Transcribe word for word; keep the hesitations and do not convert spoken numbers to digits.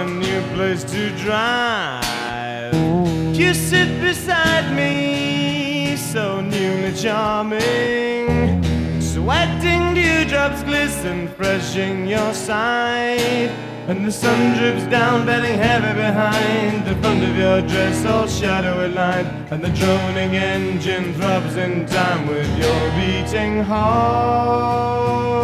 a new place to drive. You sit beside me, so newly charming. Sweating dewdrops glisten fresh in your sight, and the sun drips down, bedding heavy behind. The front of your dress all shadowy lined, and the droning engine throbs in time with your beating heart.